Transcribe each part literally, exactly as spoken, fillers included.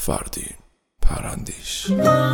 فردین پرندیش.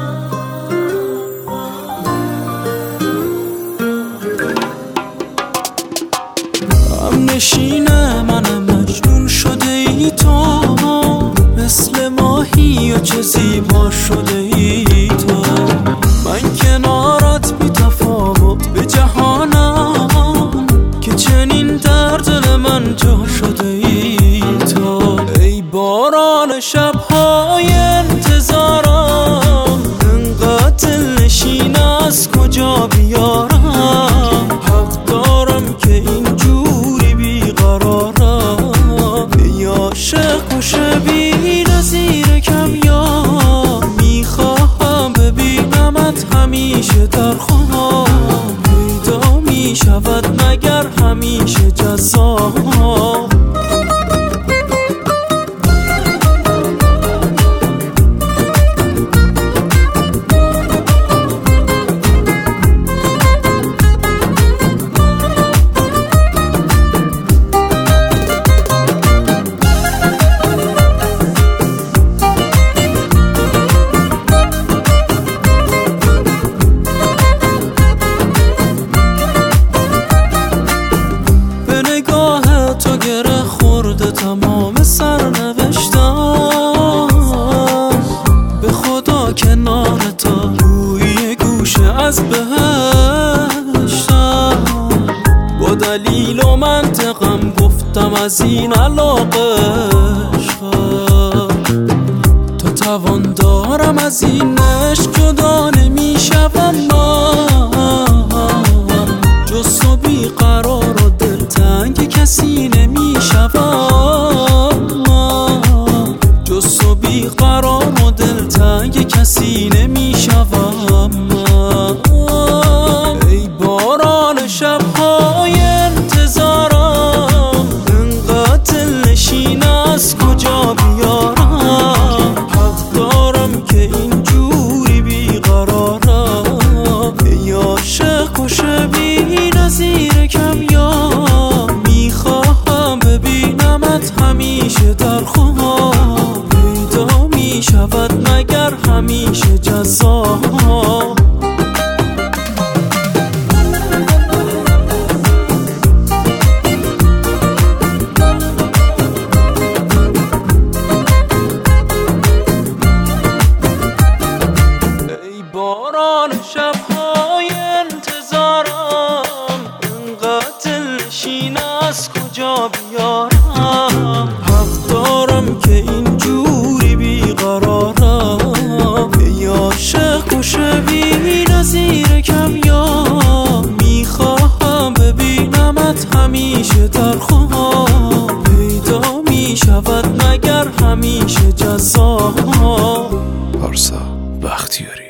هم نشینه منم مجنون شده ای تو، مثل ماهی و چه زیبا شده ای تو. من کنارت بی تفاوت به جهانم، که چنین در دل من جا شده ای تو. ای باران شبهای انتظارم، انقدر دلنشین از کجا بیارم. حق دارم که اینجوری بیقرارم، ای عاشق و شبیه زیر کمیاب. میخواهم ببینمت همیشه در خواب، پیدا میشود مگر همیشه جذاب. تو گره خورده تمام سرنوشتم، به خدا کنار تا روی گوشه از بهشتم. با دلیل و منطقم گفتم از این علاقه عشقم. تا توان دارم از این عشق جدا نمیشم من، جز تو بیقرار و دلتنگ کسی نمیشوم. جز تو بیقرار و دلتنگ کسی نمیشوم. ای باران شبهای انتظارم، انقدر دلنشین از کجا بیارم. حق دارم که اینجوری بیقرارم، ای عاشق و شبیه نظیر کمیاب. میخواهم ببینمت همیشه در خواب، پیدا میشود مگر همیشه جذاب. ای باران شبهای انتظارم، انقدر دلنشین از کجا بیارم. حق دارم که اینجوری بیقرارم، ای عاشق و شبیه نظیر کمیاب. میخواهم ببینمت همیشه در خواب، پیدا میشود مگر همیشه جذاب. پارسا بختیاری.